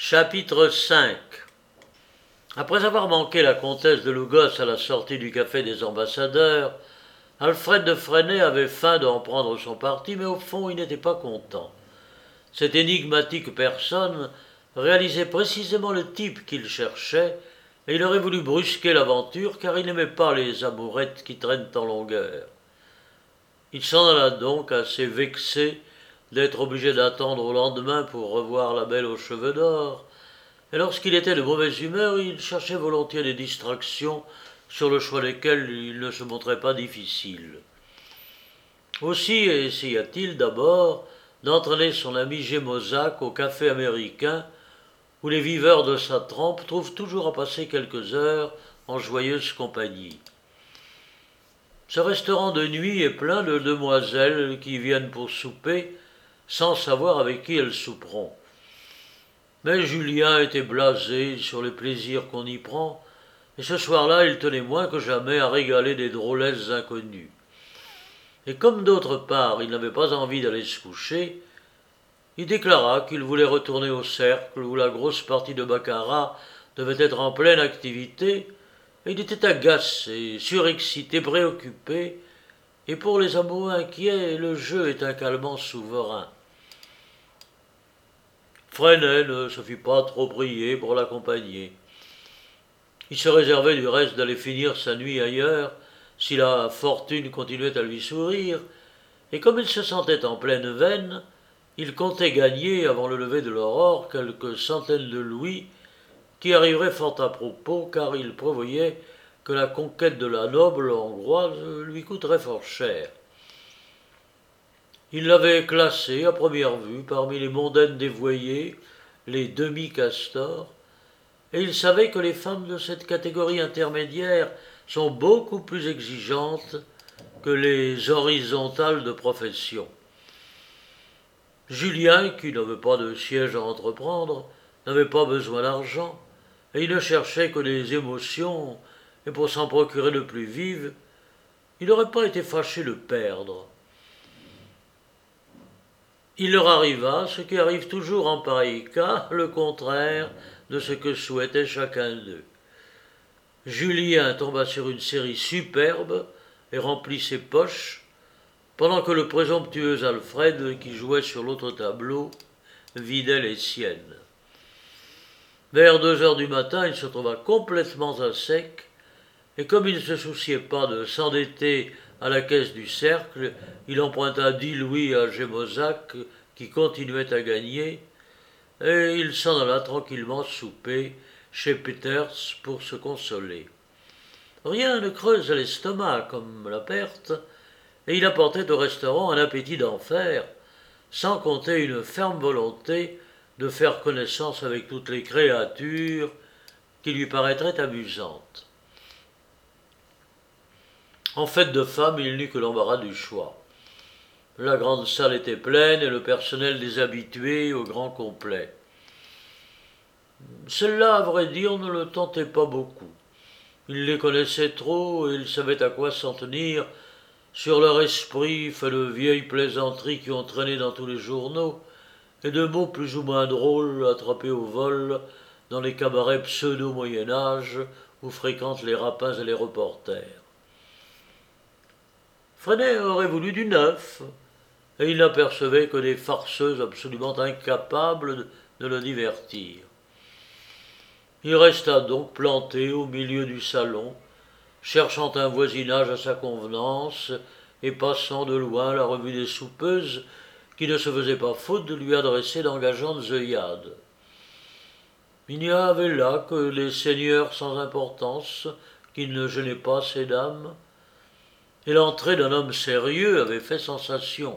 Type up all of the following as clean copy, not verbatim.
Chapitre 5. Après avoir manqué la comtesse de Lugos à la sortie du café des ambassadeurs, Alfred de Fresnay avait faim d'en prendre son parti, mais au fond il n'était pas content. Cette énigmatique personne réalisait précisément le type qu'il cherchait, et il aurait voulu brusquer l'aventure car il n'aimait pas les amourettes qui traînent en longueur. Il s'en alla donc assez vexé d'être obligé d'attendre au lendemain pour revoir la belle aux cheveux d'or, et lorsqu'il était de mauvaise humeur, il cherchait volontiers des distractions sur le choix desquelles il ne se montrait pas difficile. Aussi essaya-t-il d'abord d'entraîner son ami Gémozac au café américain, où les viveurs de sa trempe trouvent toujours à passer quelques heures en joyeuse compagnie. Ce restaurant de nuit est plein de demoiselles qui viennent pour souper sans savoir avec qui elles souperont. Mais Julien était blasé sur les plaisirs qu'on y prend, et ce soir-là il tenait moins que jamais à régaler des drôlesses inconnues. Et comme d'autre part il n'avait pas envie d'aller se coucher, il déclara qu'il voulait retourner au cercle où la grosse partie de baccarat devait être en pleine activité, et il était agacé, surexcité, préoccupé, et pour les amoureux inquiets, le jeu est un calmant souverain. Fresnay ne se fit pas trop prier pour l'accompagner. Il se réservait du reste d'aller finir sa nuit ailleurs, si la fortune continuait à lui sourire, et comme il se sentait en pleine veine, il comptait gagner, avant le lever de l'aurore, quelques centaines de louis, qui arriveraient fort à propos, car il prévoyait que la conquête de la noble hongroise lui coûterait fort cher. Il l'avait classée, à première vue, parmi les mondaines dévoyées, les demi-castors, et il savait que les femmes de cette catégorie intermédiaire sont beaucoup plus exigeantes que les horizontales de profession. Julien, qui n'avait pas de siège à entreprendre, n'avait pas besoin d'argent, et il ne cherchait que des émotions, et pour s'en procurer de plus vives, il n'aurait pas été fâché de perdre. Il leur arriva ce qui arrive toujours en pareil cas, le contraire de ce que souhaitait chacun d'eux. Julien tomba sur une série superbe et remplit ses poches, pendant que le présomptueux Alfred, qui jouait sur l'autre tableau, vidait les siennes. Vers 2 heures du matin, il se trouva complètement à sec, et comme il ne se souciait pas de s'endetter à la caisse du cercle, il emprunta 10 louis à Gémozac, qui continuait à gagner, et il s'en alla tranquillement souper chez Peters pour se consoler. Rien ne creuse l'estomac comme la perte, et il apportait au restaurant un appétit d'enfer, sans compter une ferme volonté de faire connaissance avec toutes les créatures qui lui paraîtraient amusantes. En fête de femme, il n'eut que l'embarras du choix. La grande salle était pleine et le personnel des habitués au grand complet. Celle-là, à vrai dire, ne le tentait pas beaucoup. Il les connaissait trop et il savait à quoi s'en tenir sur leur esprit fait de vieilles plaisanteries qui ont traîné dans tous les journaux et de mots plus ou moins drôles attrapés au vol dans les cabarets pseudo-Moyen-Âge où fréquentent les rapins et les reporters. Fresnay aurait voulu du neuf, et il n'apercevait que des farceuses absolument incapables de le divertir. Il resta donc planté au milieu du salon, cherchant un voisinage à sa convenance et passant de loin la revue des soupeuses qui ne se faisait pas faute de lui adresser d'engageantes œillades. Il n'y avait là que des seigneurs sans importance qui ne gênaient pas ces dames, et l'entrée d'un homme sérieux avait fait sensation.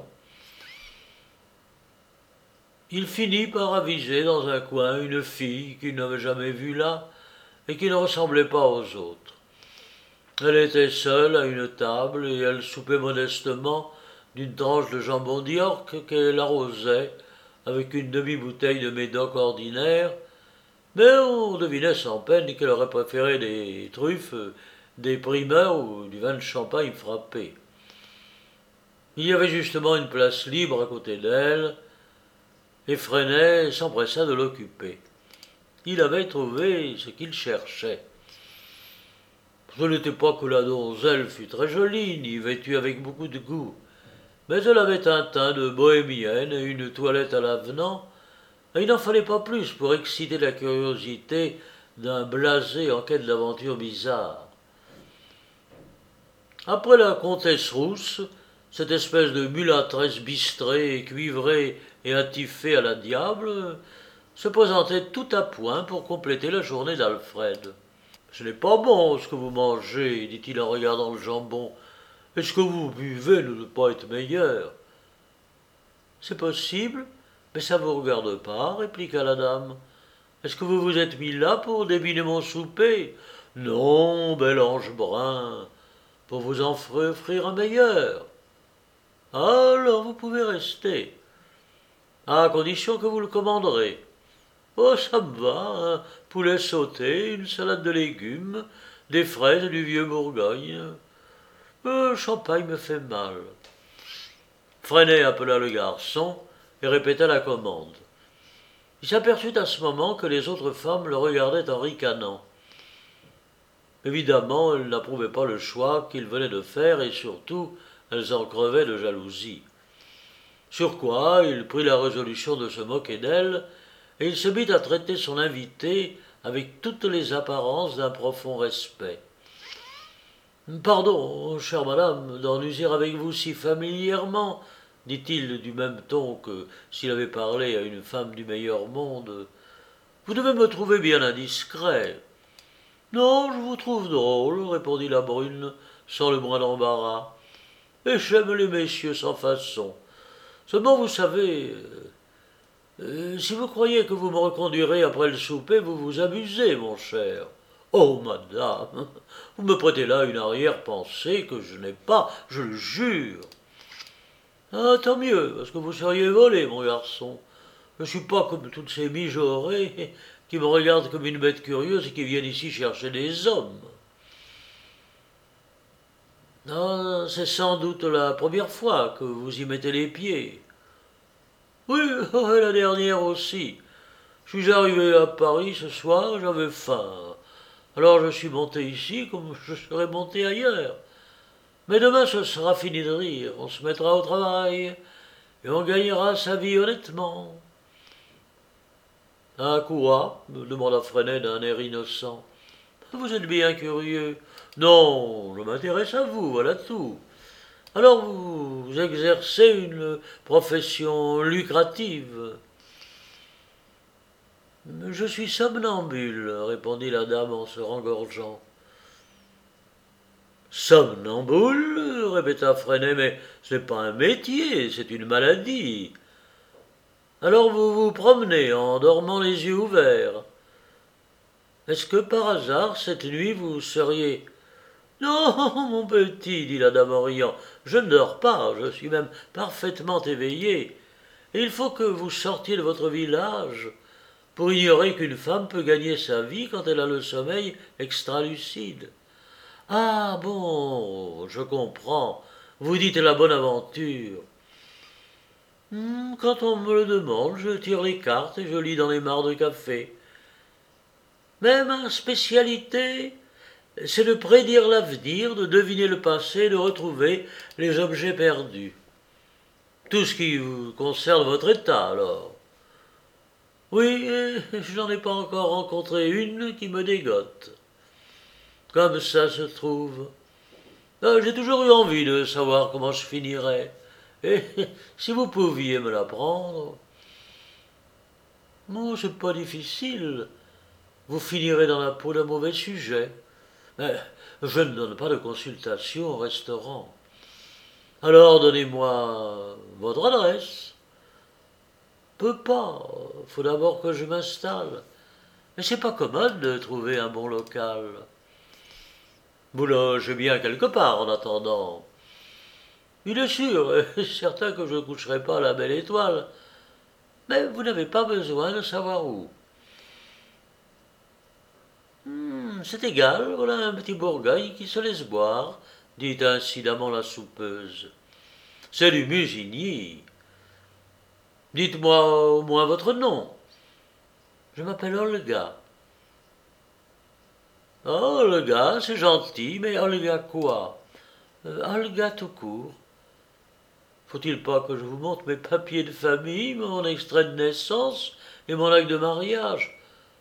Il finit par aviser dans un coin une fille qu'il n'avait jamais vue là et qui ne ressemblait pas aux autres. Elle était seule à une table et elle soupait modestement d'une tranche de jambon d'York qu'elle arrosait avec une demi-bouteille de médoc ordinaire, mais on devinait sans peine qu'elle aurait préféré des truffes, des primeurs ou du vin de champagne frappé. Il y avait justement une place libre à côté d'elle, et Fresnay s'empressa de l'occuper. il avait trouvé ce qu'il cherchait. Ce n'était pas que la donzelle fût très jolie, ni vêtue avec beaucoup de goût, mais elle avait un teint de bohémienne et une toilette à l'avenant, et il n'en fallait pas plus pour exciter la curiosité d'un blasé en quête d'aventures bizarres. Après la comtesse rousse, cette espèce de mulâtresse bistrée, cuivrée et attifée à la diable, se présentait tout à point pour compléter la journée d'Alfred. Ce n'est pas bon ce que vous mangez, dit-il en regardant le jambon. Et ce que vous buvez ne doit pas être meilleur. C'est possible, mais ça ne vous regarde pas, répliqua la dame. Est-ce que vous vous êtes mis là pour débiner mon souper? Non, bel ange brun, pour vous en offrir un meilleur. Alors vous pouvez rester, à condition que vous le commanderez. Oh, ça me va, un poulet sauté, une salade de légumes, des fraises et du vieux Bourgogne. Le champagne me fait mal. Freinet appela le garçon et répéta la commande. Il s'aperçut à ce moment que les autres femmes le regardaient en ricanant. Évidemment, elles n'approuvaient pas le choix qu'il venait de faire et surtout, elles en crevaient de jalousie. Sur quoi, il prit la résolution de se moquer d'elle et il se mit à traiter son invité avec toutes les apparences d'un profond respect. Pardon, chère madame, d'en user avec vous si familièrement, dit-il du même ton que s'il avait parlé à une femme du meilleur monde. Vous devez me trouver bien indiscret. Non, je vous trouve drôle, répondit la brune, sans le moindre embarras. Et j'aime les messieurs sans façon. Seulement, vous savez, si vous croyez que vous me reconduirez après le souper, vous vous amusez, mon cher. Oh, madame, vous me prêtez là une arrière-pensée que je n'ai pas, je le jure. Ah, tant mieux, parce que vous seriez volé, mon garçon. Je ne suis pas comme toutes ces mijaurées qui me regardent comme une bête curieuse et qui viennent ici chercher des hommes. Ah, c'est sans doute la première fois que vous y mettez les pieds. Oui, et la dernière aussi. Je suis arrivé à Paris ce soir, j'avais faim. Alors je suis monté ici comme je serais monté ailleurs. Mais demain ce sera fini de rire, on se mettra au travail et on gagnera sa vie honnêtement. À quoi? Me demanda Freinet d'un air innocent. Vous êtes bien curieux. Non, je m'intéresse à vous, voilà tout. Alors vous exercez une profession lucrative. Je suis somnambule, répondit la dame en se rengorgeant. Somnambule, répéta Freinet, mais ce n'est pas un métier, c'est une maladie. Alors vous vous promenez en dormant les yeux ouverts. Est-ce que par hasard, cette nuit, vous seriez... Non, mon petit, dit la dame en riant, je ne dors pas, je suis même parfaitement éveillé. Et il faut que vous sortiez de votre village pour ignorer qu'une femme peut gagner sa vie quand elle a le sommeil extralucide. Ah bon, je comprends. Vous dites la bonne aventure. Quand on me le demande, je tire les cartes et je lis dans les mares de café. Mais ma spécialité, c'est de prédire l'avenir, de deviner le passé, de retrouver les objets perdus. Tout ce qui concerne votre état, alors. Oui, je n'en ai pas encore rencontré une qui me dégote. Comme ça se trouve. J'ai toujours eu envie de savoir comment je finirais. Et si vous pouviez me l'apprendre. Non, c'est pas difficile. Vous finirez dans la peau d'un mauvais sujet. Mais je ne donne pas de consultation au restaurant. Alors donnez-moi votre adresse. Peut pas. Faut d'abord que je m'installe. Mais c'est pas commode de trouver un bon local. Vous logez bien quelque part en attendant. Il est sûr, certain que je ne coucherai pas à la belle étoile. Mais vous n'avez pas besoin de savoir où. C'est égal, voilà un petit Bourgogne qui se laisse boire, dit incidemment la soupeuse. C'est du Musigny. Dites-moi au moins votre nom. Je m'appelle Olga. Oh, Olga, c'est gentil, mais Olga quoi? Olga tout court. Faut-il pas que je vous montre mes papiers de famille, mon extrait de naissance et mon acte de mariage?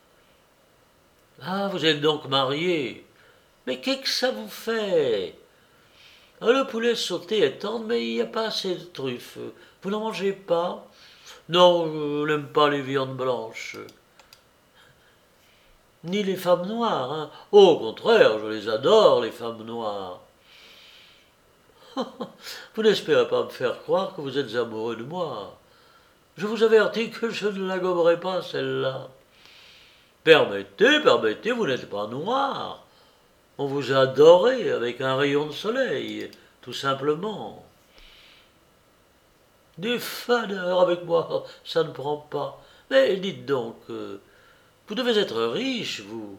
Ah, vous êtes donc marié. Mais qu'est-ce que ça vous fait? Ah, le poulet sauté est tendre, mais il n'y a pas assez de truffes. Vous n'en mangez pas? Non, je n'aime pas les viandes blanches. Ni les femmes noires, hein. Au contraire, je les adore, les femmes noires. Vous n'espérez pas me faire croire que vous êtes amoureux de moi. Je vous avertis que je ne la gommerai pas, celle-là. Permettez, vous n'êtes pas noir. On vous a adoré avec un rayon de soleil, tout simplement. Des fadeurs avec moi, ça ne prend pas. Mais dites donc, vous devez être riche, vous.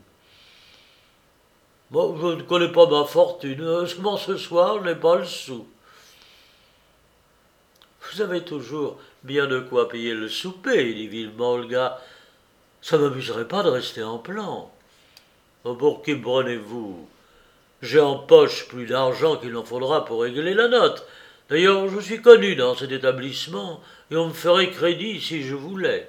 Bon, je ne connais pas ma fortune, seulement ce soir, je n'ai pas le sou. Vous avez toujours bien de quoi payer le souper, dit vivement Olga. Ça ne m'amuserait pas de rester en plan. Oh, pour qui me prenez-vous? J'ai en poche plus d'argent qu'il en faudra pour régler la note. D'ailleurs, je suis connu dans cet établissement et on me ferait crédit si je voulais.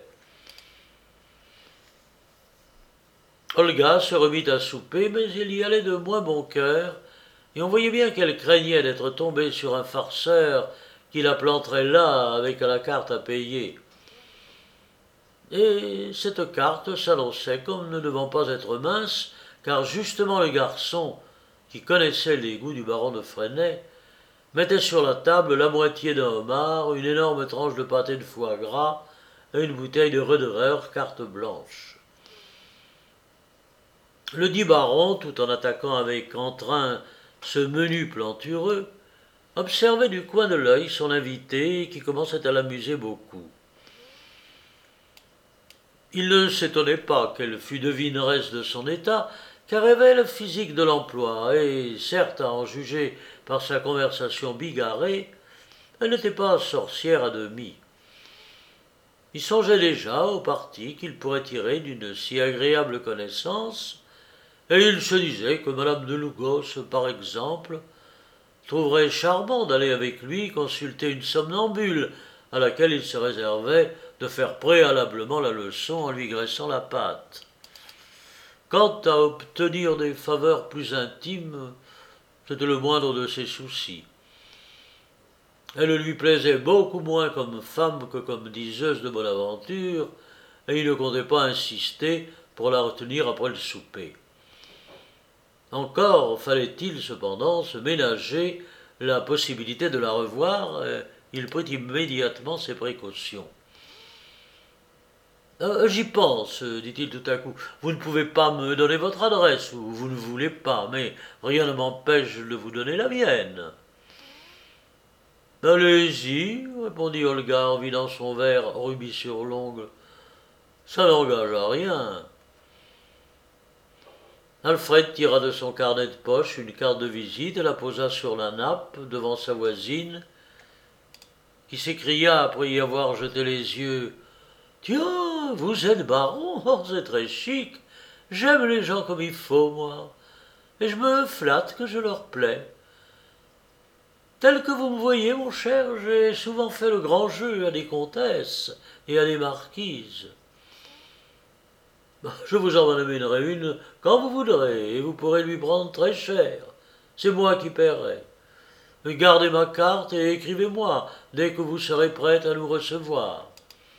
Olga se remit à souper, mais il y allait de moins bon cœur, et on voyait bien qu'elle craignait d'être tombée sur un farceur qui la planterait là avec la carte à payer. Et cette carte s'annonçait comme ne devant pas être mince, car justement le garçon, qui connaissait les goûts du baron de Fresnay, mettait sur la table la moitié d'un homard, une énorme tranche de pâté de foie gras et une bouteille de Rederer carte blanche. Le dit baron, tout en attaquant avec entrain ce menu plantureux, observait du coin de l'œil son invité qui commençait à l'amuser beaucoup. Il ne s'étonnait pas qu'elle fût devineresse de son état, car elle avait le physique de l'emploi, et certes, à en juger par sa conversation bigarrée, elle n'était pas sorcière à demi. Il songeait déjà au parti qu'il pourrait tirer d'une si agréable connaissance, et il se disait que madame de Lugos, par exemple, trouverait charmant d'aller avec lui consulter une somnambule à laquelle il se réservait de faire préalablement la leçon en lui graissant la patte. Quant à obtenir des faveurs plus intimes, c'était le moindre de ses soucis. Elle lui plaisait beaucoup moins comme femme que comme diseuse de bonne aventure, et il ne comptait pas insister pour la retenir après le souper. Encore fallait-il cependant se ménager la possibilité de la revoir, il prit immédiatement ses précautions. J'y pense, dit-il tout à coup. Vous ne pouvez pas me donner votre adresse, ou vous ne voulez pas, mais rien ne m'empêche de vous donner la mienne. Allez-y, répondit Olga en vidant son verre rubis sur l'ongle. Ça n'engage à rien. Alfred tira de son carnet de poche une carte de visite et la posa sur la nappe devant sa voisine, qui s'écria après y avoir jeté les yeux. Tiens, vous êtes baron, oh, c'est très chic. J'aime les gens comme il faut, moi. Et je me flatte que je leur plais. Tel que vous me voyez, mon cher, j'ai souvent fait le grand jeu à des comtesses et à des marquises. Je vous en amènerai une quand vous voudrez, et vous pourrez lui prendre très cher. C'est moi qui paierai. Gardez ma carte et écrivez-moi dès que vous serez prête à nous recevoir.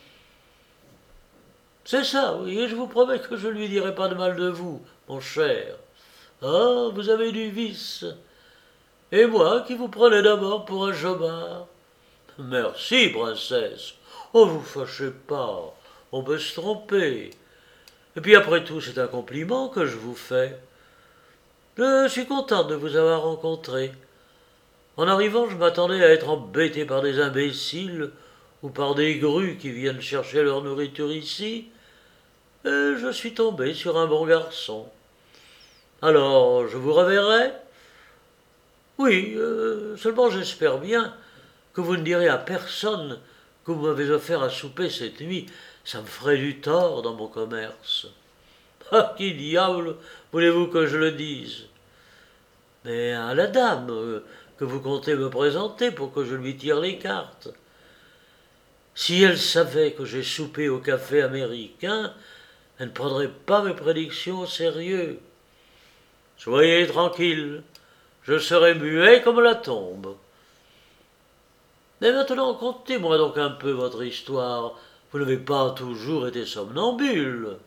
C'est ça, oui, et je vous promets que je ne lui dirai pas de mal de vous, mon cher. Ah, vous avez du vice. Et moi qui vous prenais d'abord pour un jobard. Merci, princesse. Oh, vous fâchez pas. On peut se tromper. Et puis après tout, c'est un compliment que je vous fais. Je suis contente de vous avoir rencontré. En arrivant, je m'attendais à être embêté par des imbéciles ou par des grues qui viennent chercher leur nourriture ici. Et je suis tombé sur un bon garçon. Alors, je vous reverrai? Oui, seulement j'espère bien que vous ne direz à personne que vous m'avez offert à souper cette nuit. Ça me ferait du tort dans mon commerce. Ah, qui diable voulez-vous que je le dise? Mais à la dame que vous comptez me présenter pour que je lui tire les cartes. Si elle savait que j'ai soupé au café américain, elle ne prendrait pas mes prédictions au sérieux. Soyez tranquille, je serai muet comme la tombe. Mais maintenant, contez-moi donc un peu votre histoire. Vous n'avez pas toujours été somnambule.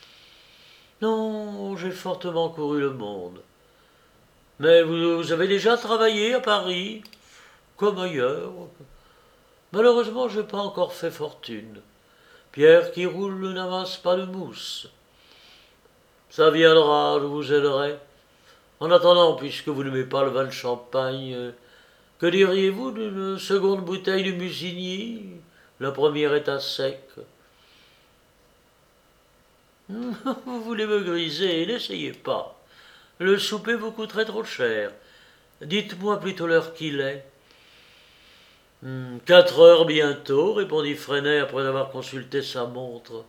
Non, j'ai fortement couru le monde. Mais vous avez déjà travaillé à Paris, comme ailleurs. Malheureusement, je n'ai pas encore fait fortune. Pierre qui roule n'amasse pas de mousse. Ça viendra, je vous aiderai. En attendant, puisque vous n'aimez pas le vin de champagne, que diriez-vous d'une seconde bouteille de Musigny? La première est à sec. Vous voulez me griser, n'essayez pas. Le souper vous coûterait trop cher. Dites-moi plutôt l'heure qu'il est. 4 heures bientôt, répondit Freinet après avoir consulté sa montre.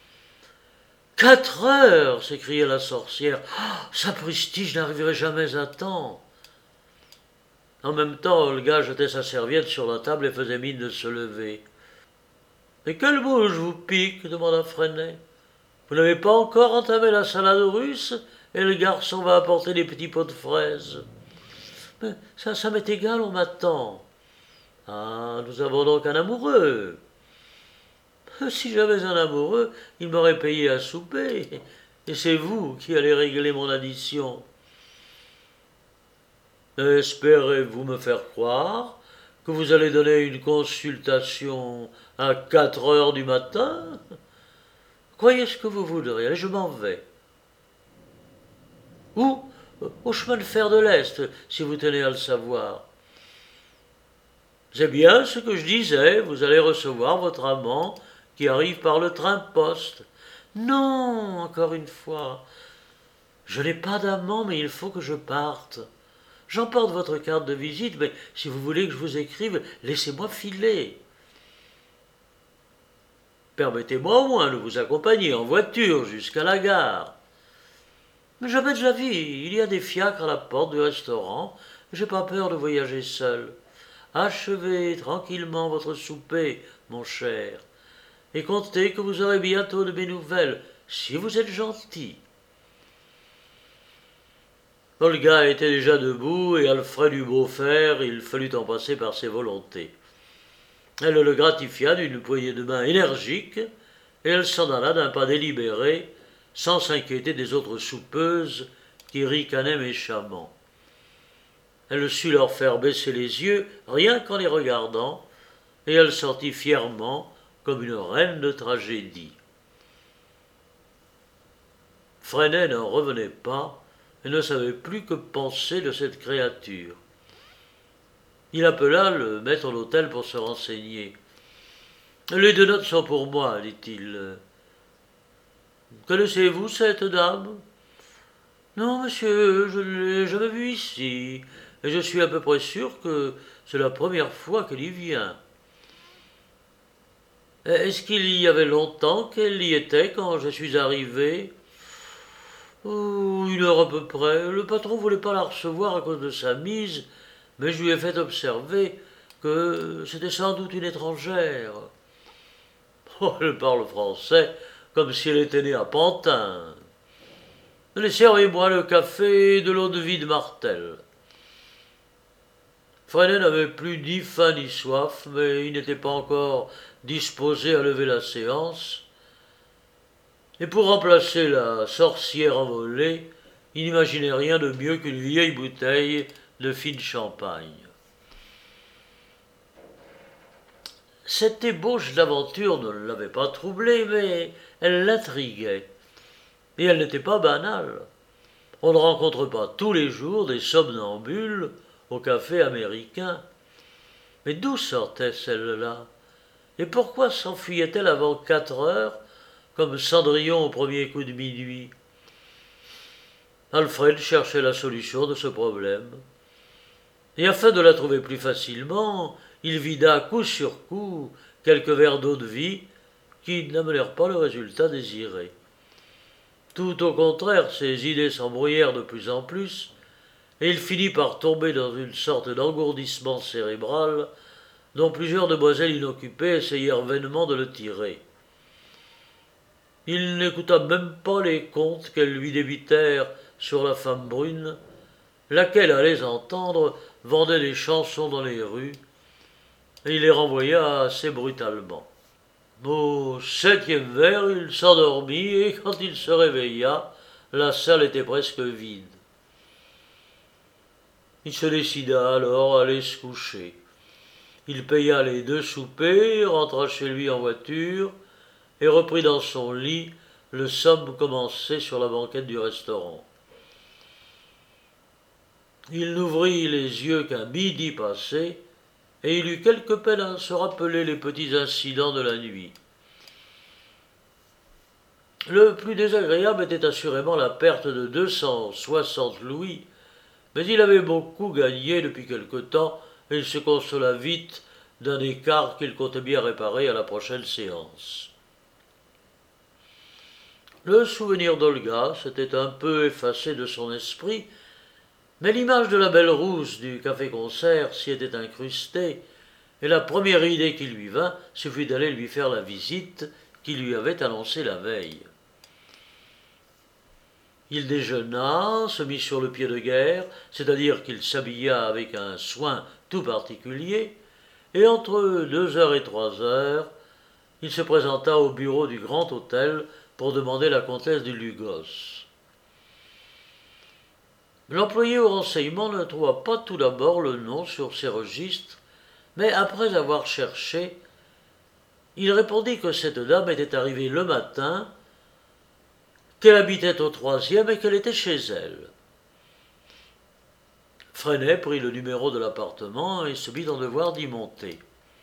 4 heures s'écria la sorcière. Sapristi, je n'arriverai jamais à temps. En même temps, Olga jetait sa serviette sur la table et faisait mine de se lever. Mais quelle bouche vous pique demanda Freinet. Vous n'avez pas encore entamé la salade russe et le garçon va apporter des petits pots de fraises. Mais ça m'est égal, on m'attend. Ah, nous avons donc un amoureux. Si j'avais un amoureux, il m'aurait payé à souper. Et c'est vous qui allez régler mon addition. Espérez-vous me faire croire que vous allez donner une consultation à 4 heures du matin? Croyez ce que vous voudrez, allez, je m'en vais. Où? Au chemin de fer de l'Est, si vous tenez à le savoir. C'est bien ce que je disais, vous allez recevoir votre amant qui arrive par le train-poste. Non, encore une fois, je n'ai pas d'amant, mais il faut que je parte. J'emporte votre carte de visite, mais si vous voulez que je vous écrive, laissez-moi filer. Permettez-moi au moins de vous accompagner en voiture jusqu'à la gare. Mais jamais de la vie, il y a des fiacres à la porte du restaurant, j'ai pas peur de voyager seul. Achevez tranquillement votre souper, mon cher, et comptez que vous aurez bientôt de mes nouvelles, si vous êtes gentil. Olga était déjà debout, et Alfred eut beau faire, il fallut en passer par ses volontés. Elle le gratifia d'une poignée de main énergique, et elle s'en alla d'un pas délibéré, sans s'inquiéter des autres soupeuses qui ricanaient méchamment. Elle sut leur faire baisser les yeux rien qu'en les regardant, et elle sortit fièrement comme une reine de tragédie. Freinet n'en revenait pas et ne savait plus que penser de cette créature. Il appela le maître d'hôtel pour se renseigner. « Les 2 notes sont pour moi, dit-il. Connaissez-vous cette dame? Non, monsieur, je ne l'ai jamais vue ici, et je suis à peu près sûr que c'est la première fois qu'elle y vient. Est-ce qu'il y avait longtemps qu'elle y était quand je suis arrivé? Oh, 1 heure à peu près. Le patron ne voulait pas la recevoir à cause de sa mise, mais je lui ai fait observer que c'était sans doute une étrangère. Oh, elle parle français comme si elle était née à Pantin. Allez, servez-moi le café et de l'eau-de-vie de Martel. Freinet n'avait plus ni faim ni soif, mais il n'était pas encore disposé à lever la séance. Et pour remplacer la sorcière envolée, il n'imaginait rien de mieux qu'une vieille bouteille de fine champagne. Cette ébauche d'aventure ne l'avait pas troublé, mais elle l'intriguait. Et elle n'était pas banale. On ne rencontre pas tous les jours des somnambules au café américain. Mais d'où sortait celle-là? Et pourquoi s'enfuyait-elle avant 4 heures, comme Cendrillon au premier coup de minuit? Alfred cherchait la solution de ce problème. Et afin de la trouver plus facilement, il vida coup sur coup quelques verres d'eau-de-vie qui n'amenèrent pas le résultat désiré. Tout au contraire, ses idées s'embrouillèrent de plus en plus, et il finit par tomber dans une sorte d'engourdissement cérébral dont plusieurs demoiselles inoccupées essayèrent vainement de le tirer. Il n'écouta même pas les contes qu'elles lui débitèrent sur la femme brune, laquelle, à les entendre, vendait des chansons dans les rues, et il les renvoya assez brutalement. Au 7e vers, il s'endormit, et quand il se réveilla, la salle était presque vide. Il se décida alors à aller se coucher. Il paya les 2 soupers, rentra chez lui en voiture, et reprit dans son lit le somme commencé sur la banquette du restaurant. Il n'ouvrit les yeux qu'à midi passé, et il eut quelque peine à se rappeler les petits incidents de la nuit. Le plus désagréable était assurément la perte de 260 louis, mais il avait beaucoup gagné depuis quelque temps, et il se consola vite d'un écart qu'il comptait bien réparer à la prochaine séance. Le souvenir d'Olga s'était un peu effacé de son esprit, mais l'image de la belle rousse du café-concert s'y était incrustée, et la première idée qui lui vint, ce fut d'aller lui faire la visite qu'il lui avait annoncée la veille. Il déjeuna, se mit sur le pied de guerre, c'est-à-dire qu'il s'habilla avec un soin tout particulier, et entre 2 heures et 3 heures, il se présenta au bureau du grand hôtel pour demander la comtesse de Lugos. L'employé au renseignement ne trouva pas tout d'abord le nom sur ses registres, mais après avoir cherché, il répondit que cette dame était arrivée le matin, qu'elle habitait au 3e et qu'elle était chez elle. Freinet prit le numéro de l'appartement et se mit en devoir d'y monter.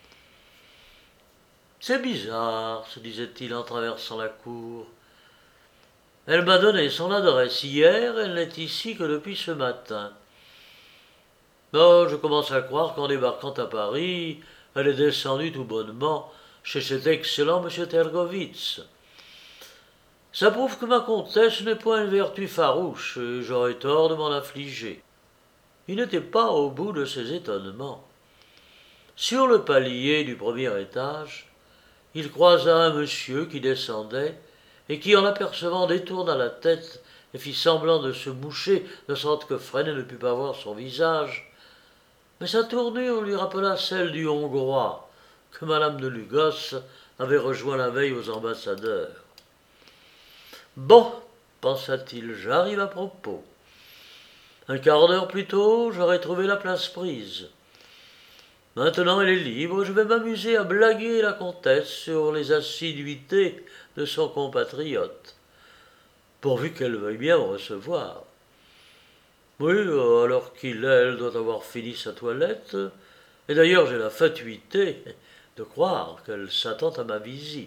« C'est bizarre, se disait-il en traversant la cour. Elle m'a donné son adresse hier, elle n'est ici que depuis ce matin. Oh, je commence à croire qu'en débarquant à Paris, elle est descendue tout bonnement chez cet excellent M. Tergovitz. Ça prouve que ma comtesse n'est point une vertu farouche, et j'aurais tort de m'en affliger. » Il n'était pas au bout de ses étonnements. Sur le palier du premier étage, il croisa un monsieur qui descendait, et qui, en l'apercevant, détourna la tête et fit semblant de se moucher, de sorte que Freinet ne put pas voir son visage. Mais sa tournure lui rappela celle du Hongrois, que madame de Lugos avait rejoint la veille aux ambassadeurs. « Bon, pensa-t-il, j'arrive à propos. Un quart d'heure plus tôt, j'aurais trouvé la place prise. Maintenant elle est libre, je vais m'amuser à blaguer la comtesse sur les assiduités de son compatriote, pourvu qu'elle veuille bien me recevoir. Oui, alors qu'il est, elle doit avoir fini sa toilette, et d'ailleurs j'ai la fatuité de croire qu'elle s'attend à ma visite. »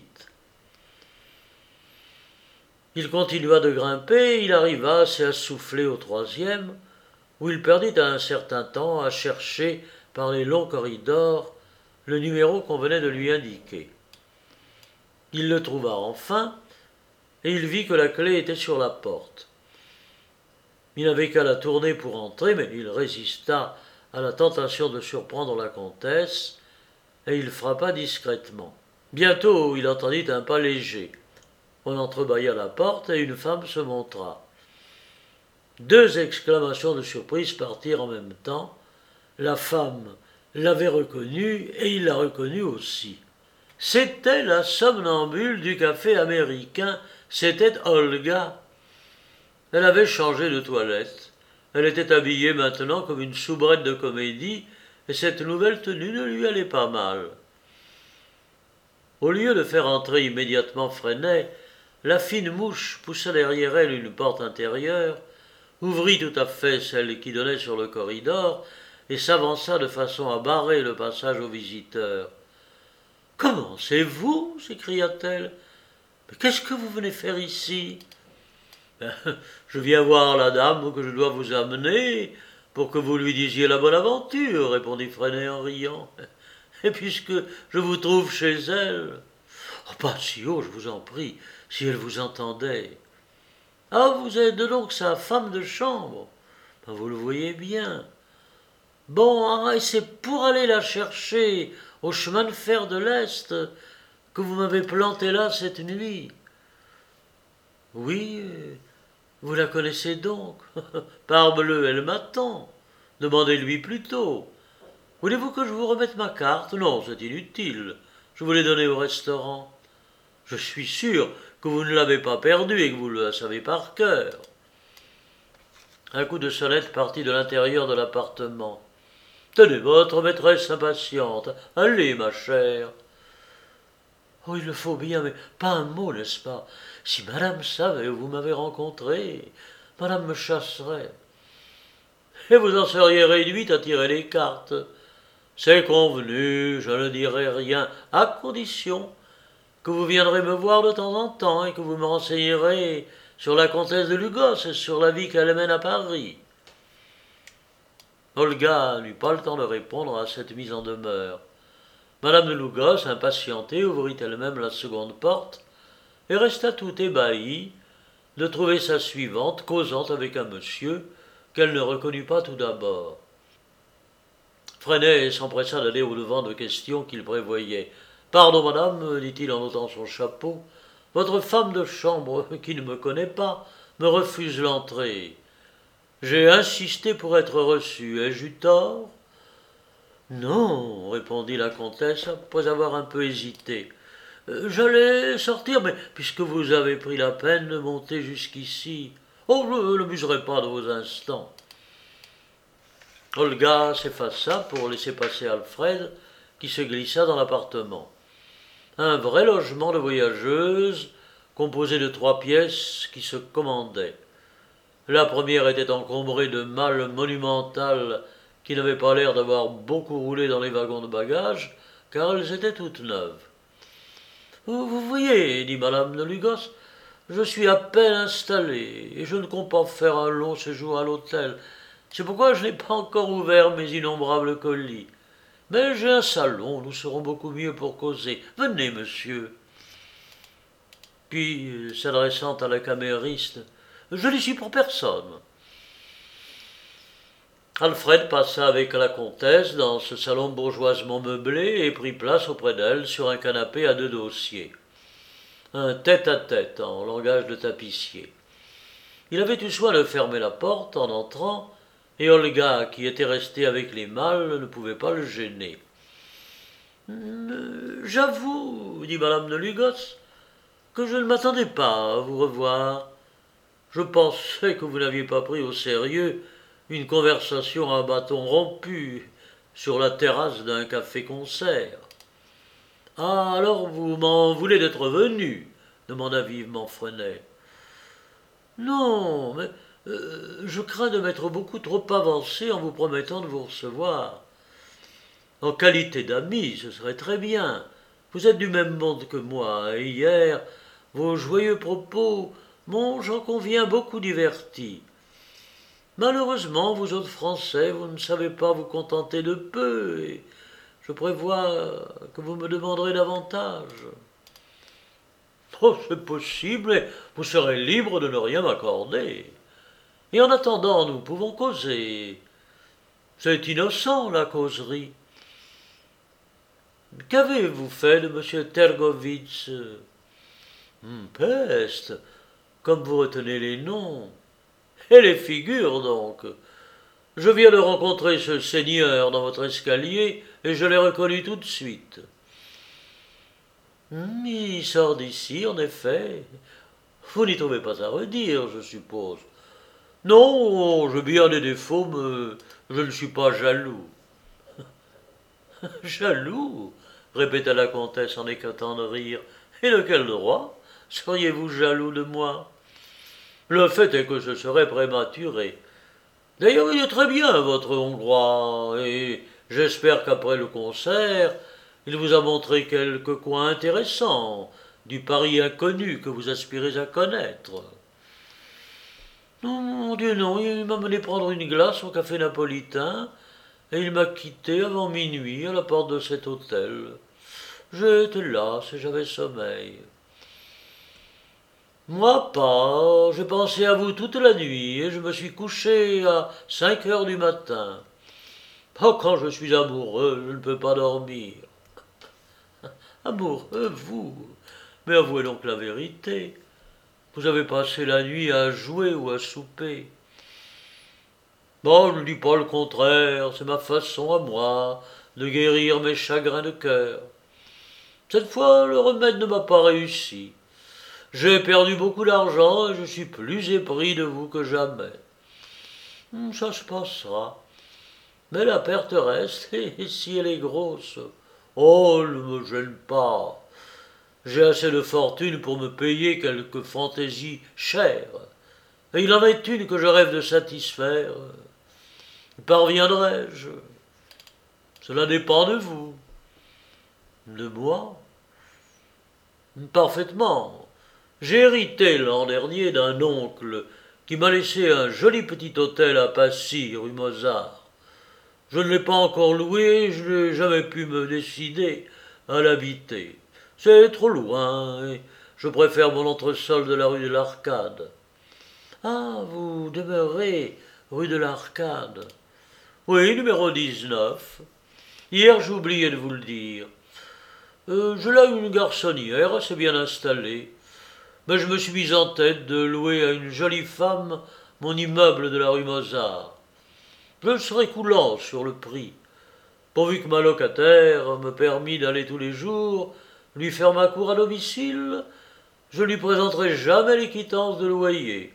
Il continua de grimper, il arriva assez assoufflé au 3e, où il perdit un certain temps à chercher par les longs corridors le numéro qu'on venait de lui indiquer. Il le trouva enfin, et il vit que la clé était sur la porte. Il n'avait qu'à la tourner pour entrer, mais il résista à la tentation de surprendre la comtesse, et il frappa discrètement. Bientôt, il entendit un pas léger. On entrebâilla la porte, et une femme se montra. 2 exclamations de surprise partirent en même temps. La femme l'avait reconnue, et il la reconnut aussi. C'était la somnambule du café américain, c'était Olga. Elle avait changé de toilette. Elle était habillée maintenant comme une soubrette de comédie, et cette nouvelle tenue ne lui allait pas mal. Au lieu de faire entrer immédiatement Freinet, la fine mouche poussa derrière elle une porte intérieure, ouvrit tout à fait celle qui donnait sur le corridor, et s'avança de façon à barrer le passage aux visiteurs. « Comment, c'est vous » s'écria-t-elle. « Mais qu'est-ce que vous venez faire ici ?»« Je viens voir la dame que je dois vous amener pour que vous lui disiez la bonne aventure, » répondit Freinet en riant. « Et puisque je vous trouve chez elle... » Oh, pas si haut, je vous en prie, si elle vous entendait. Ah, vous êtes donc sa femme de chambre. Ben, vous le voyez bien. Bon, ah, et c'est pour aller la chercher au chemin de fer de l'Est que vous m'avez planté là cette nuit. Oui, vous la connaissez donc. Parbleu, elle m'attend. Demandez-lui plutôt. Voulez-vous que je vous remette ma carte? Non, c'est inutile. Je vous l'ai donnée au restaurant. Je suis sûr que vous ne l'avez pas perdue et que vous le savez par cœur. Un coup de sonnette partit de l'intérieur de l'appartement. Tenez, votre maîtresse s'impatiente. Allez, ma chère. Oh, il le faut bien, mais pas un mot, n'est-ce pas? Si madame savait où vous m'avez rencontré, madame me chasserait. Et vous en seriez réduite à tirer les cartes. C'est convenu, je ne dirai rien, à condition que vous viendrez me voir de temps en temps et que vous me renseignerez sur la comtesse de Lugos et sur la vie qu'elle mène à Paris. Olga n'eut pas le temps de répondre à cette mise en demeure. Madame de Lugos, impatientée, ouvrit elle-même la seconde porte et resta tout ébahie de trouver sa suivante causant avec un monsieur qu'elle ne reconnut pas tout d'abord. Freinet s'empressa d'aller au-devant de questions qu'il prévoyait. « Pardon, madame, dit-il en ôtant son chapeau, votre femme de chambre, qui ne me connaît pas, me refuse l'entrée. J'ai insisté pour être reçu. Ai-je eu tort ?» Non, répondit la comtesse après avoir un peu hésité. J'allais sortir, mais puisque vous avez pris la peine de monter jusqu'ici, oh, je n'abuserai pas de vos instants. Olga s'effaça pour laisser passer Alfred, qui se glissa dans l'appartement. Un vrai logement de voyageuse, composé de 3 pièces qui se commandaient. La première était encombrée de malles monumentales qui n'avaient pas l'air d'avoir beaucoup roulé dans les wagons de bagages, car elles étaient toutes neuves. Vous voyez, dit madame de Lugos, je suis à peine installé, et je ne compte pas faire un long séjour à l'hôtel. C'est pourquoi je n'ai pas encore ouvert mes innombrables colis. Mais j'ai un salon, nous serons beaucoup mieux pour causer. Venez, monsieur. Puis, s'adressant à la camériste, je n'y suis pour personne. Alfred passa avec la comtesse dans ce salon bourgeoisement meublé et prit place auprès d'elle sur un canapé à 2 dossiers. Un tête-à-tête en langage de tapissier. Il avait eu soin de fermer la porte en entrant, et Olga, qui était restée avec les malles, ne pouvait pas le gêner. « J'avoue, dit madame de Lugos, que je ne m'attendais pas à vous revoir. Je pensais que vous n'aviez pas pris au sérieux une conversation à bâton rompu sur la terrasse d'un café-concert. »« Ah, alors vous m'en voulez d'être venu ?» demanda vivement Freinet. « Non, mais je crains de m'être beaucoup trop avancé en vous promettant de vous recevoir. En qualité d'ami, ce serait très bien. Vous êtes du même monde que moi, et hier, vos joyeux propos m'ont, j'en conviens, beaucoup diverti. Malheureusement, vous autres Français, vous ne savez pas vous contenter de peu, et je prévois que vous me demanderez davantage. » « Oh, c'est possible, et vous serez libre de ne rien m'accorder. Et en attendant, nous pouvons causer. C'est innocent, la causerie. Qu'avez-vous fait de M. Tergovitz ? Peste, comme vous retenez les noms. Et les figures, donc. Je viens de rencontrer ce seigneur dans votre escalier, et je l'ai reconnu tout de suite. Il sort d'ici, en effet. Vous n'y trouvez pas à redire, je suppose. Non, j'ai bien des défauts, mais je ne suis pas jaloux. Jaloux, répéta la comtesse en éclatant de rire. Et de quel droit seriez-vous jaloux de moi? Le fait est que ce serait prématuré. D'ailleurs, il est très bien, votre Hongrois, et j'espère qu'après le concert, il vous a montré quelques coins intéressants du Paris inconnu que vous aspirez à connaître. Non, mon Dieu, non, il m'a mené prendre une glace au café napolitain, et il m'a quitté avant minuit à la porte de cet hôtel. J'étais lasse et j'avais sommeil. Moi pas, j'ai pensé à vous toute la nuit et je me suis couché à 5 heures du matin. Oh, quand je suis amoureux, je ne peux pas dormir. Amoureux, vous? Mais avouez donc la vérité. Vous avez passé la nuit à jouer ou à souper. Bon, je ne dis pas le contraire, c'est ma façon à moi de guérir mes chagrins de cœur. Cette fois, le remède ne m'a pas réussi. J'ai perdu beaucoup d'argent et je suis plus épris de vous que jamais. Ça se passera. Mais la perte reste, et si elle est grosse, oh, ne me gêne pas. J'ai assez de fortune pour me payer quelques fantaisies chères. Et il en est une que je rêve de satisfaire. Parviendrai-je? Cela dépend de vous. De moi? Parfaitement. J'ai hérité l'an dernier d'un oncle qui m'a laissé un joli petit hôtel à Passy, rue Mozart. Je ne l'ai pas encore loué, je n'ai jamais pu me décider à l'habiter. C'est trop loin et je préfère mon entresol de la rue de l'Arcade. Ah, vous demeurez rue de l'Arcade? Oui, numéro 19. Hier, j'ai oublié de vous le dire. Je l'ai une garçonnière assez bien installée. Mais je me suis mis en tête de louer à une jolie femme mon immeuble de la rue Mozart. Je serai coulant sur le prix, pourvu que ma locataire me permît d'aller tous les jours lui faire ma cour à domicile. Je lui présenterai jamais les quittances de loyer.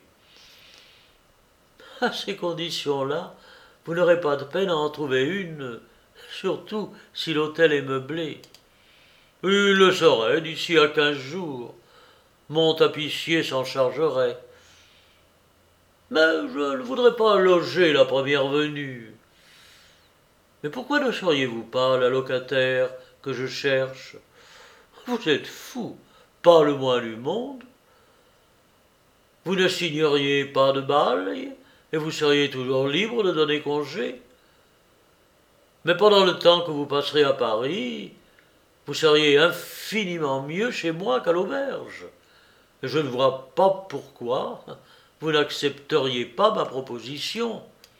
À ces conditions-là, vous n'aurez pas de peine à en trouver une, surtout si l'hôtel est meublé. Il le saurait d'ici à 15 jours. Mon tapissier s'en chargerait. Mais je ne voudrais pas loger la première venue. Mais pourquoi ne seriez-vous pas la locataire que je cherche? Vous êtes fou, pas le moins du monde. Vous ne signeriez pas de bail et vous seriez toujours libre de donner congé. Mais pendant le temps que vous passerez à Paris, vous seriez infiniment mieux chez moi qu'à l'auberge. Et je ne vois pas pourquoi vous n'accepteriez pas ma proposition.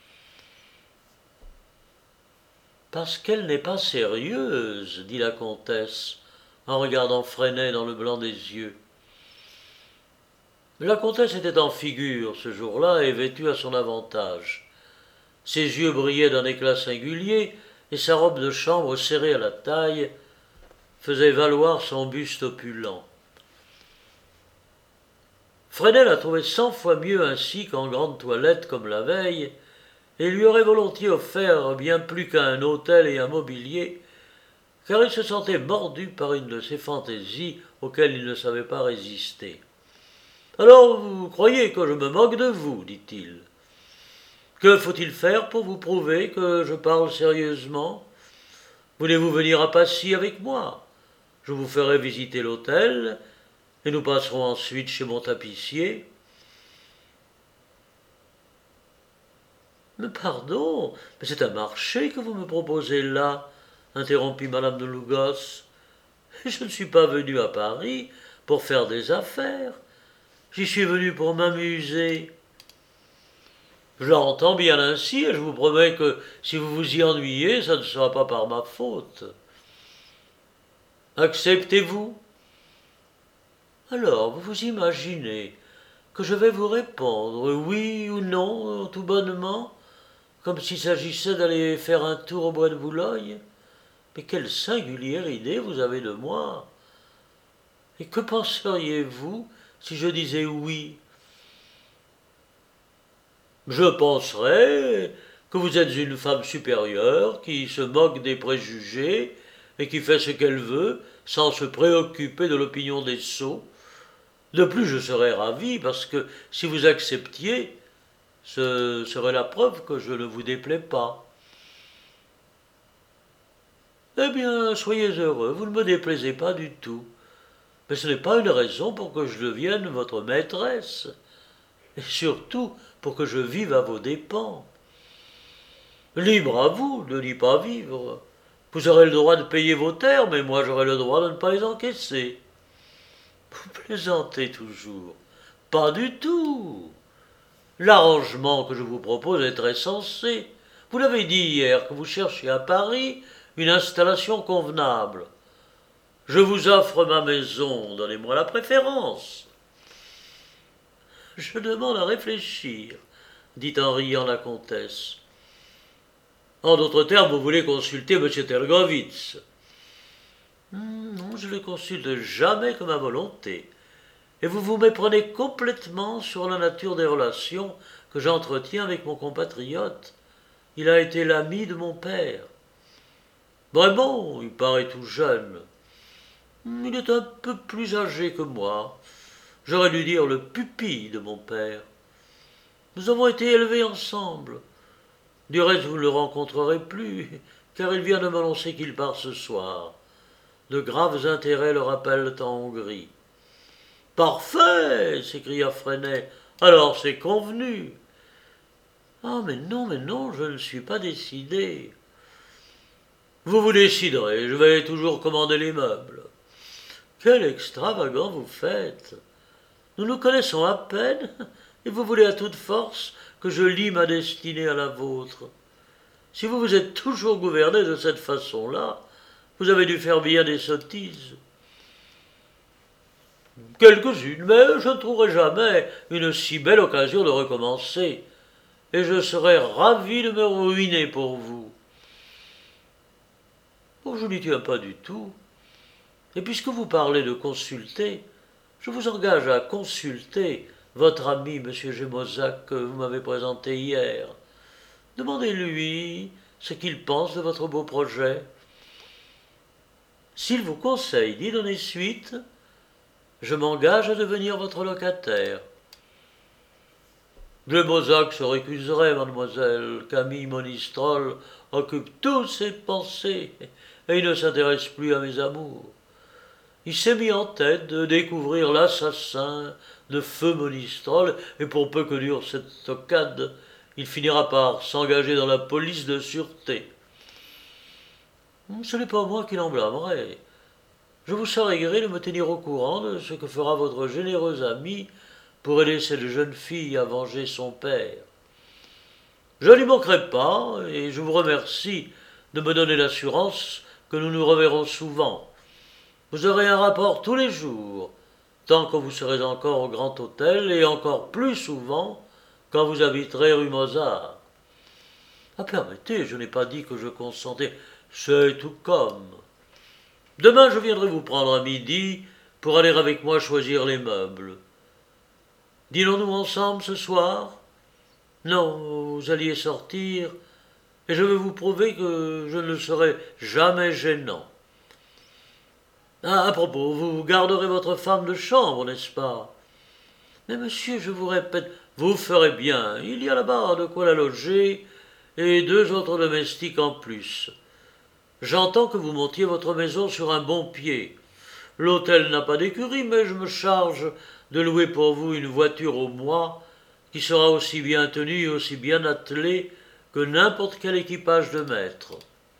Parce qu'elle n'est pas sérieuse, dit la comtesse, en regardant Freinet dans le blanc des yeux. La comtesse était en figure ce jour-là et vêtue à son avantage. Ses yeux brillaient d'un éclat singulier et sa robe de chambre serrée à la taille faisait valoir son buste opulent. Fresnel la trouvait 100 fois mieux ainsi qu'en grande toilette comme la veille, et lui aurait volontiers offert bien plus qu'un hôtel et un mobilier, car il se sentait mordu par une de ces fantaisies auxquelles il ne savait pas résister. « Alors vous croyez que je me moque de vous, dit-il. Que faut-il faire pour vous prouver que je parle sérieusement? Voulez-vous venir à Passy avec moi? Je vous ferai visiter l'hôtel, et nous passerons ensuite chez mon tapissier. » « Mais pardon, mais c'est un marché que vous me proposez là, interrompit madame de Lougos. Je ne suis pas venu à Paris pour faire des affaires. J'y suis venu pour m'amuser. Je l'entends bien ainsi, et je vous promets que si vous vous y ennuyez, ça ne sera pas par ma faute. Acceptez-vous? Alors, vous vous imaginez que je vais vous répondre oui ou non, tout bonnement, comme s'il s'agissait d'aller faire un tour au bois de Boulogne? Mais quelle singulière idée vous avez de moi! Et que penseriez-vous si je disais oui? Je penserais que vous êtes une femme supérieure qui se moque des préjugés et qui fait ce qu'elle veut sans se préoccuper de l'opinion des sots. De plus, je serais ravi parce que si vous acceptiez, ce serait la preuve que je ne vous déplais pas. Eh bien, soyez heureux, vous ne me déplaisez pas du tout. Mais ce n'est pas une raison pour que je devienne votre maîtresse, et surtout pour que je vive à vos dépens. Libre à vous de n'y pas vivre. Vous aurez le droit de payer vos terres, mais moi j'aurai le droit de ne pas les encaisser. Vous plaisantez toujours. Pas du tout. L'arrangement que je vous propose est très sensé. Vous l'avez dit hier que vous cherchiez à Paris une installation convenable. Je vous offre ma maison, donnez-moi la préférence. Je demande à réfléchir, dit en riant la comtesse. En d'autres termes, vous voulez consulter M. Tergovitz. Non, je ne le consulte jamais que ma volonté. Et vous vous méprenez complètement sur la nature des relations que j'entretiens avec mon compatriote. Il a été l'ami de mon père. Vraiment, il paraît tout jeune. Il est un peu plus âgé que moi. J'aurais dû dire le pupille de mon père. Nous avons été élevés ensemble. Du reste, vous ne le rencontrerez plus, car il vient de m'annoncer qu'il part ce soir. De graves intérêts le rappellent en Hongrie. Parfait, s'écria Freinet. Alors c'est convenu. Ah, mais non, je ne suis pas décidé. Vous vous déciderez, je vais toujours commander les meubles. Quel extravagant vous faites. Nous nous connaissons à peine, et vous voulez à toute force que je lie ma destinée à la vôtre. Si vous vous êtes toujours gouverné de cette façon-là, vous avez dû faire bien des sottises. Quelques-unes, mais je ne trouverai jamais une si belle occasion de recommencer, et je serais ravi de me ruiner pour vous. Bon, je n'y tiens pas du tout, et puisque vous parlez de consulter, je vous engage à consulter votre ami M. Gémozac que vous m'avez présenté hier. Demandez-lui ce qu'il pense de votre beau projet. S'il vous conseille d'y donner suite, je m'engage à devenir votre locataire. Gémozac se récuserait, mademoiselle. Camille Monistrol occupe toutes ses pensées et il ne s'intéresse plus à mes amours. Il s'est mis en tête de découvrir l'assassin de feu Monistrol, et pour peu que dure cette stockade, il finira par s'engager dans la police de sûreté. Ce n'est pas moi qui l'en blâmerai. Je vous serai gré de me tenir au courant de ce que fera votre généreuse amie pour aider cette jeune fille à venger son père. Je n'y manquerai pas, et je vous remercie de me donner l'assurance que nous nous reverrons souvent. Vous aurez un rapport tous les jours, tant que vous serez encore au Grand Hôtel, et encore plus souvent quand vous habiterez rue Mozart. Ah, permettez, je n'ai pas dit que je consentais, c'est tout comme. Demain, je viendrai vous prendre à midi pour aller avec moi choisir les meubles. Dînons-nous ensemble ce soir? Non, vous alliez sortir, et je vais vous prouver que je ne serai jamais gênant. Ah, à propos, vous garderez votre femme de chambre, n'est-ce pas? Mais monsieur, je vous répète, vous ferez bien. Il y a là-bas de quoi la loger, et 2 autres domestiques en plus. J'entends que vous montiez votre maison sur un bon pied. L'hôtel n'a pas d'écurie, mais je me charge de louer pour vous une voiture au mois, qui sera aussi bien tenue et aussi bien attelée que n'importe quel équipage de maître.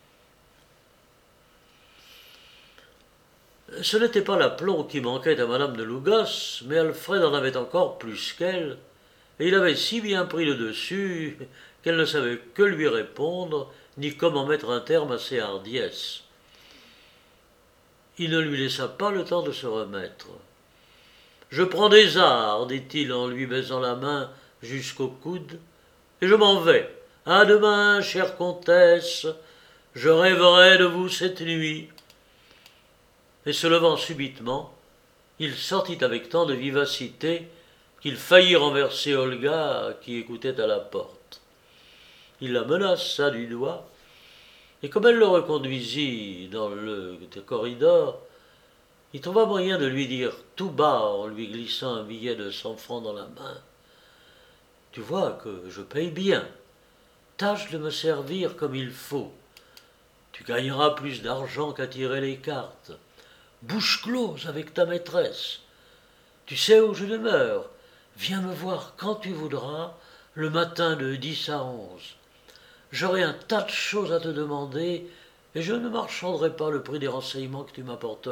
Ce n'était pas l'aplomb qui manquait à madame de Lougas, mais Alfred en avait encore plus qu'elle, et il avait si bien pris le dessus qu'elle ne savait que lui répondre, ni comment mettre un terme à ses hardiesses. Il ne lui laissa pas le temps de se remettre. « Je prends des arrhes, dit-il en lui baisant la main jusqu'au coude, et je m'en vais. À demain, chère comtesse, je rêverai de vous cette nuit. » Et se levant subitement, il sortit avec tant de vivacité qu'il faillit renverser Olga qui écoutait à la porte. Il la menaça du doigt, et comme elle le reconduisit dans le corridor, il trouva moyen de lui dire tout bas en lui glissant un billet de 100 francs dans la main. « Tu vois que je paye bien. Tâche de me servir comme il faut. Tu gagneras plus d'argent qu'à tirer les cartes. Bouche close avec ta maîtresse. Tu sais où je demeure. Viens me voir quand tu voudras, le matin de 10 à 11. J'aurai un tas de choses à te demander, et je ne marchanderai pas le prix des renseignements que tu m'apporteras. »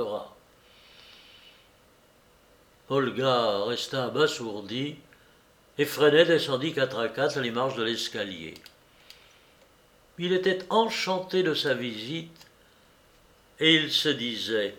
Olga resta abasourdie, et Freinet descendit 4 les marches de l'escalier. Il était enchanté de sa visite, et il se disait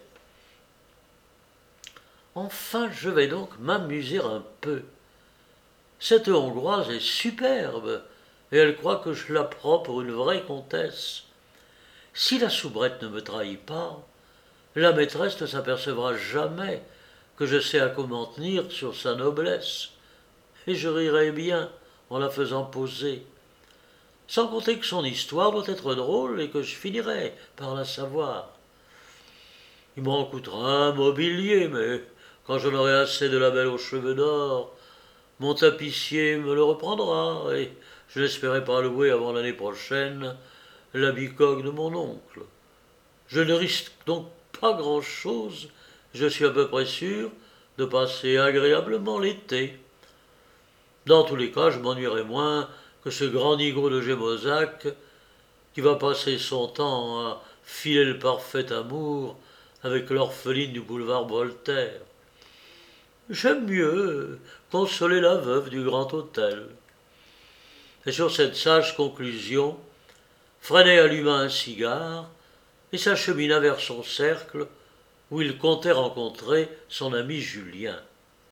« Enfin, je vais donc m'amuser un peu. Cette Hongroise est superbe, et elle croit que je la prends pour une vraie comtesse. Si la soubrette ne me trahit pas, la maîtresse ne s'apercevra jamais que je sais à comment tenir sur sa noblesse, et je rirai bien en la faisant poser. Sans compter que son histoire doit être drôle et que je finirai par la savoir. Il m'en coûtera un mobilier, mais quand j'en aurai assez de la belle aux cheveux d'or, mon tapissier me le reprendra, et je n'espérais pas louer avant l'année prochaine la bicoque de mon oncle. Je ne risque donc pas grand-chose, je suis à peu près sûr de passer agréablement l'été. Dans tous les cas, je m'ennuierai moins que ce grand nigaud de Gémozac qui va passer son temps à filer le parfait amour avec l'orpheline du boulevard Voltaire. J'aime mieux consoler la veuve du Grand Hôtel. » Et sur cette sage conclusion, Freinet alluma un cigare et s'achemina vers son cercle où il comptait rencontrer son ami Julien.